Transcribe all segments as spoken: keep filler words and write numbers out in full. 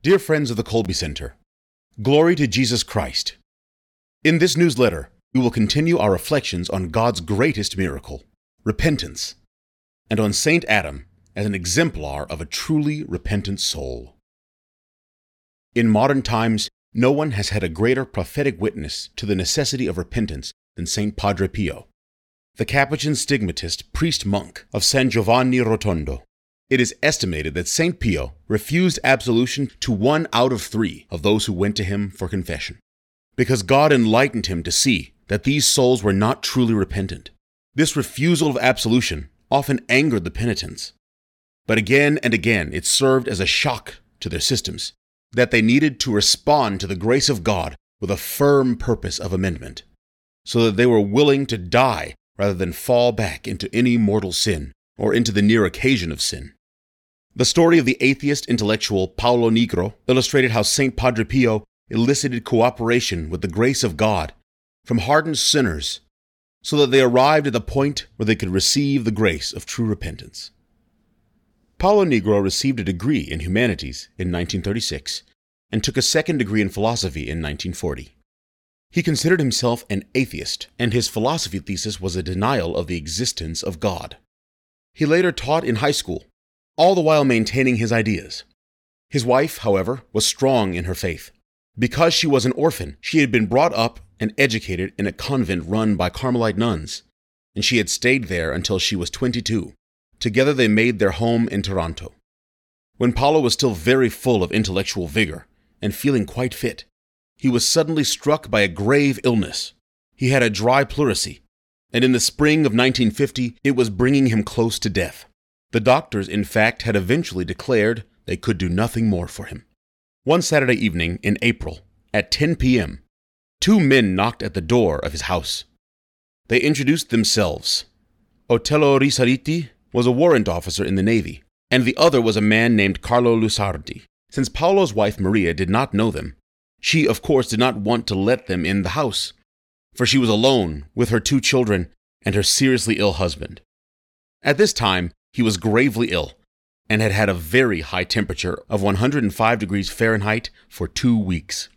Dear friends of the Colby Center, glory to Jesus Christ. In this newsletter, we will continue our reflections on God's greatest miracle, repentance, and on Saint Adam as an exemplar of a truly repentant soul. In modern times, no one has had a greater prophetic witness to the necessity of repentance than Saint Padre Pio, the Capuchin stigmatist priest-monk of San Giovanni Rotondo. It is estimated that Saint Pio refused absolution to one out of three of those who went to him for confession, because God enlightened him to see that these souls were not truly repentant. This refusal of absolution often angered the penitents, but again and again it served as a shock to their systems, that they needed to respond to the grace of God with a firm purpose of amendment, so that they were willing to die rather than fall back into any mortal sin or into the near occasion of sin. The story of the atheist intellectual Paulo Negro illustrated how Saint Padre Pio elicited cooperation with the grace of God from hardened sinners so that they arrived at the point where they could receive the grace of true repentance. Paulo Negro received a degree in humanities in nineteen thirty-six and took a second degree in philosophy in nineteen forty. He considered himself an atheist, and his philosophy thesis was a denial of the existence of God. He later taught in high school, all the while maintaining his ideas. His wife, however, was strong in her faith. Because she was an orphan, she had been brought up and educated in a convent run by Carmelite nuns, and she had stayed there until she was twenty-two. Together they made their home in Taranto. When Paulo was still very full of intellectual vigor and feeling quite fit, he was suddenly struck by a grave illness. He had a dry pleurisy, and in the spring of nineteen fifty, it was bringing him close to death. The doctors, in fact, had eventually declared they could do nothing more for him. One Saturday evening in April, at ten p.m., two men knocked at the door of his house. They introduced themselves. Otello Risaliti was a warrant officer in the Navy, and the other was a man named Carlo Lusardi. Since Paulo's wife Maria did not know them, she, of course, did not want to let them in the house, for she was alone with her two children and her seriously ill husband. At this time, he was gravely ill and had had a very high temperature of one hundred five degrees Fahrenheit for two weeks.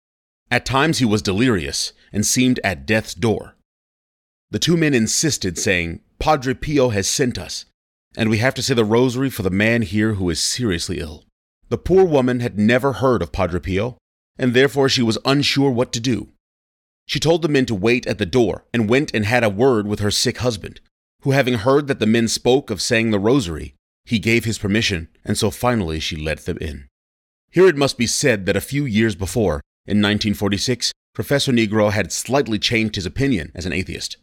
At times he was delirious and seemed at death's door. The two men insisted, saying, "Padre Pio has sent us, and we have to say the rosary for the man here who is seriously ill." The poor woman had never heard of Padre Pio, and therefore she was unsure what to do. She told the men to wait at the door and went and had a word with her sick husband, who, having heard that the men spoke of saying the rosary, he gave his permission, and so finally she let them in. Here it must be said that a few years before, in nineteen forty-six, Professor Negro had slightly changed his opinion as an atheist.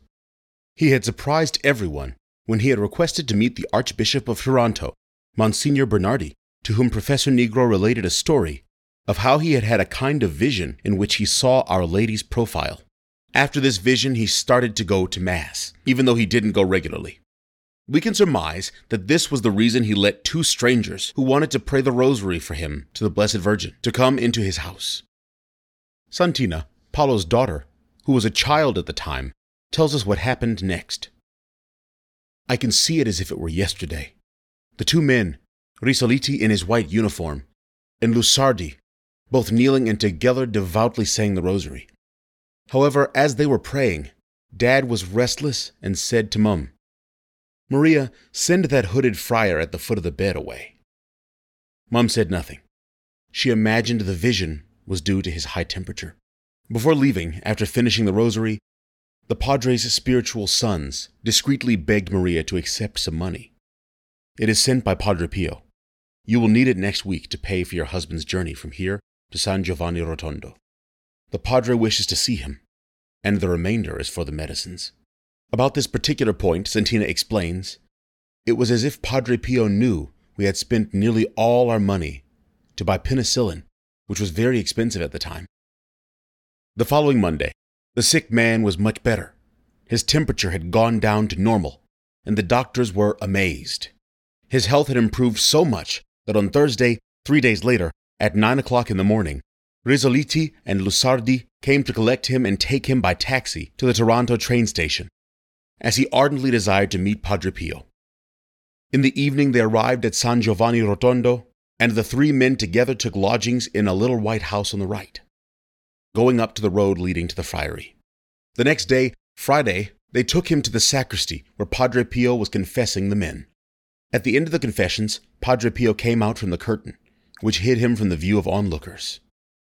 He had surprised everyone when he had requested to meet the Archbishop of Taranto, Monsignor Bernardi, to whom Professor Negro related a story of how he had had a kind of vision in which he saw Our Lady's profile. After this vision, he started to go to Mass, even though he didn't go regularly. We can surmise that this was the reason he let two strangers who wanted to pray the rosary for him to the Blessed Virgin to come into his house. Santina, Paulo's daughter, who was a child at the time, tells us what happened next. "I can see it as if it were yesterday. The two men, Risaliti in his white uniform, and Lusardi, both kneeling and together devoutly saying the rosary. However, as they were praying, Dad was restless and said to Mum, 'Maria, send that hooded friar at the foot of the bed away.' Mum said nothing. She imagined the vision was due to his high temperature. Before leaving, after finishing the rosary, the Padre's spiritual sons discreetly begged Maria to accept some money. 'It is sent by Padre Pio. You will need it next week to pay for your husband's journey from here to San Giovanni Rotondo. The Padre wishes to see him, and the remainder is for the medicines.' About this particular point, Santina explains, it was as if Padre Pio knew we had spent nearly all our money to buy penicillin, which was very expensive at the time. The following Monday, the sick man was much better. His temperature had gone down to normal, and the doctors were amazed. His health had improved so much that on Thursday, three days later, at nine o'clock in the morning, Risaliti and Lusardi came to collect him and take him by taxi to the Taranto train station, as he ardently desired to meet Padre Pio. In the evening they arrived at San Giovanni Rotondo, And the three men together took lodgings in a little white house on the right, going up to the road leading to the friary. The next day, Friday, they took him to the sacristy where Padre Pio was confessing the men. At the end of the confessions, Padre Pio came out from the curtain, which hid him from the view of onlookers.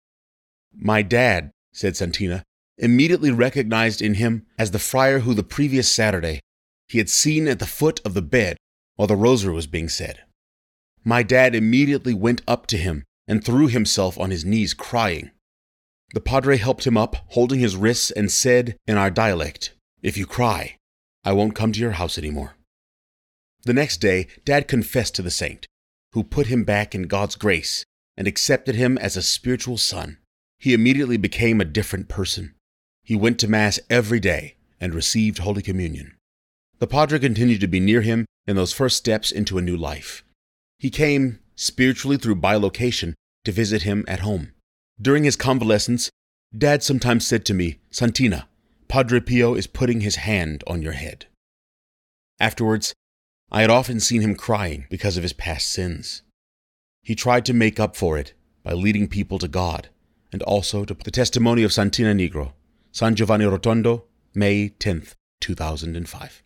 My dad, said Santina, immediately recognized in him as the friar who the previous Saturday he had seen at the foot of the bed while the rosary was being said. My dad immediately went up to him and threw himself on his knees, crying. The padre helped him up, holding his wrists, and said in our dialect, "If you cry, I won't come to your house anymore." The next day, Dad confessed to the saint, who put him back in God's grace and accepted him as a spiritual son. He immediately became a different person. He went to Mass every day and received Holy Communion. The padre continued to be near him in those first steps into a new life. He came, spiritually through bilocation, to visit him at home. During his convalescence, Dad sometimes said to me, "Santina, Padre Pio is putting his hand on your head." Afterwards, I had often seen him crying because of his past sins. He tried to make up for it by leading people to God, and also to the testimony of Santina Nigro, San Giovanni Rotondo, May tenth, two thousand five.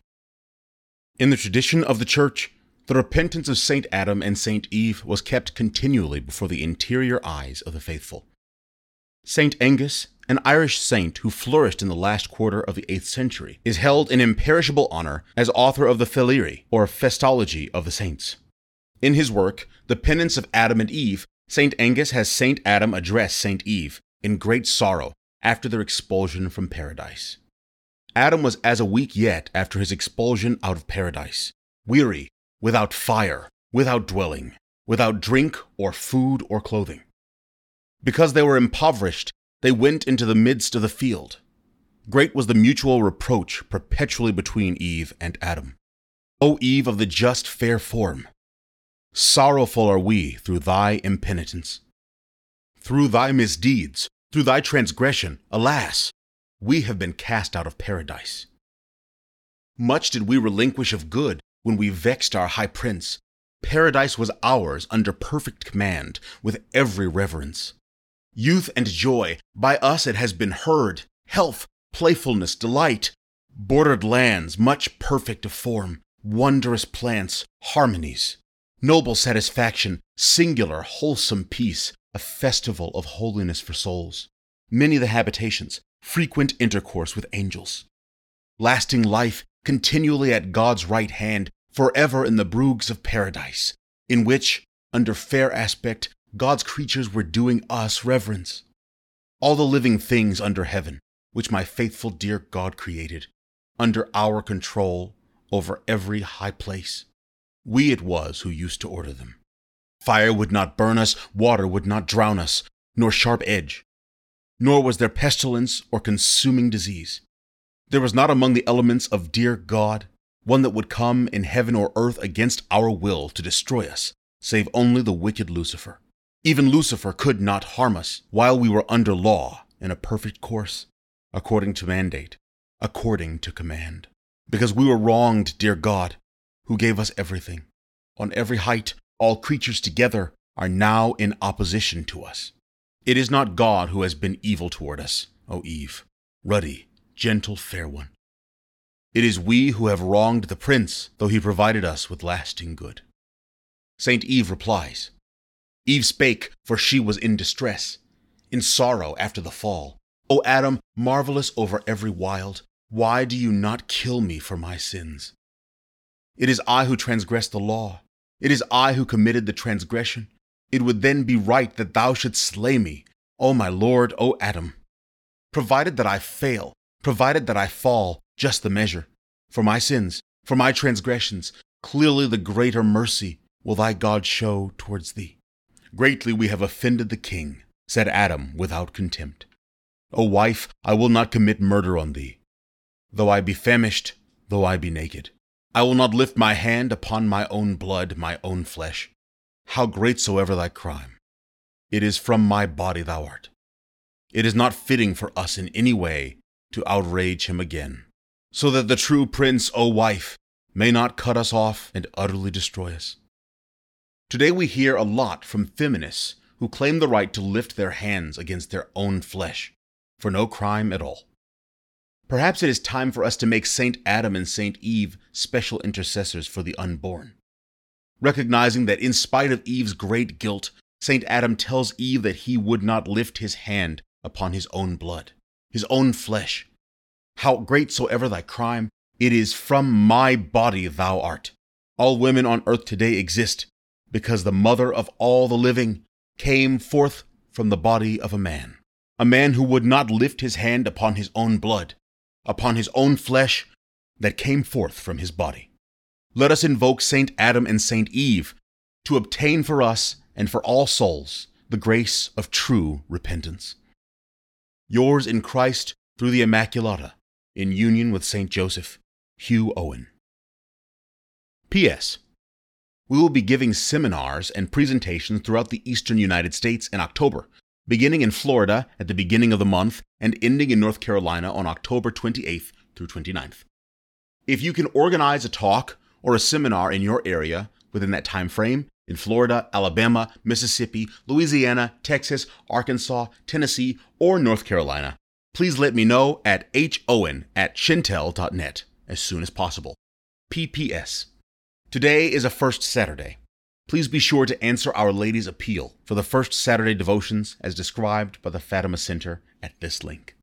In the tradition of the Church, the repentance of Saint Adam and Saint Eve was kept continually before the interior eyes of the faithful. Saint Angus, an Irish saint who flourished in the last quarter of the eighth century, is held in imperishable honor as author of the Filiere, or Festology of the Saints. In his work, The Penance of Adam and Eve, Saint Angus has Saint Adam address Saint Eve in great sorrow after their expulsion from paradise. Adam was as a week yet after his expulsion out of paradise, weary, without fire, without dwelling, without drink or food or clothing. Because they were impoverished, they went into the midst of the field. Great was the mutual reproach perpetually between Eve and Adam. O Eve of the just fair form, sorrowful are we through thy impenitence. Through thy misdeeds, through thy transgression, alas, we have been cast out of paradise. Much did we relinquish of good when we vexed our high prince. Paradise was ours under perfect command, with every reverence. Youth and joy, by us it has been heard, health, playfulness, delight, bordered lands, much perfect of form, wondrous plants, harmonies, noble satisfaction, singular, wholesome peace, a festival of holiness for souls, many the habitations, frequent intercourse with angels, lasting life continually at God's right hand, forever in the brooks of paradise, in which, under fair aspect, God's creatures were doing us reverence. All the living things under heaven, which my faithful dear God created, under our control over every high place. We it was who used to order them. Fire would not burn us, water would not drown us, nor sharp edge. Nor was there pestilence or consuming disease. There was not among the elements of dear God one that would come in heaven or earth against our will to destroy us, save only the wicked Lucifer. Even Lucifer could not harm us while we were under law in a perfect course, according to mandate, according to command. Because we were wronged, dear God, who gave us everything. On every height, all creatures together are now in opposition to us. It is not God who has been evil toward us, O Eve, ruddy, gentle, fair one. It is we who have wronged the prince, though he provided us with lasting good. Saint Eve replies, Eve spake, for she was in distress, in sorrow after the fall. O Adam, marvelous over every wild, why do you not kill me for my sins? It is I who transgressed the law. It is I who committed the transgression. It would then be right that thou shouldst slay me, O my Lord, O Adam. Provided that I fail, provided that I fall, just the measure. For my sins, for my transgressions, clearly the greater mercy will thy God show towards thee. Greatly we have offended the king, said Adam without contempt. O wife, I will not commit murder on thee. Though I be famished, though I be naked, I will not lift my hand upon my own blood, my own flesh. How great soever thy crime, it is from my body thou art. It is not fitting for us in any way to outrage him again, so that the true prince, O wife, may not cut us off and utterly destroy us. Today we hear a lot from feminists who claim the right to lift their hands against their own flesh for no crime at all. Perhaps it is time for us to make Saint Adam and Saint Eve special intercessors for the unborn. Recognizing that in spite of Eve's great guilt, Saint Adam tells Eve that he would not lift his hand upon his own blood, his own flesh. How great soever thy crime, it is from my body thou art. All women on earth today exist because the mother of all the living came forth from the body of a man, a man who would not lift his hand upon his own blood, upon his own flesh that came forth from his body. Let us invoke Saint Adam and Saint Eve to obtain for us and for all souls the grace of true repentance. Yours in Christ through the Immaculata, in union with Saint Joseph, Hugh Owen. P S. We will be giving seminars and presentations throughout the eastern United States in October, beginning in Florida at the beginning of the month and ending in North Carolina on October twenty-eighth through twenty-ninth. If you can organize a talk or a seminar in your area within that time frame, in Florida, Alabama, Mississippi, Louisiana, Texas, Arkansas, Tennessee, or North Carolina, please let me know at howen at shintel dot net as soon as possible. P P S. Today is a First Saturday. Please be sure to answer Our Lady's appeal for the First Saturday devotions as described by the Fatima Center at this link.